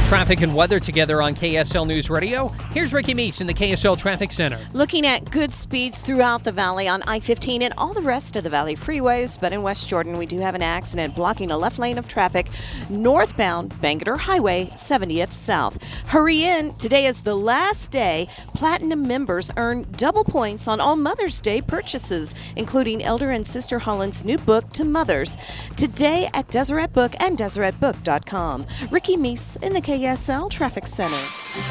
Traffic and weather together on KSL News Radio. Here's Ricky Meese in the KSL Traffic Center. Looking at good speeds throughout the valley on I-15 and all the rest of the valley freeways, but in West Jordan we do have an accident blocking a left lane of traffic northbound Bangerter Highway 70th South. Hurry in. Today is the last day Platinum members earn double points on all Mother's Day purchases, including Elder and Sister Holland's new book to mothers. Today at Deseret Book and DeseretBook.com. Ricky Meese in the KSL Traffic Center.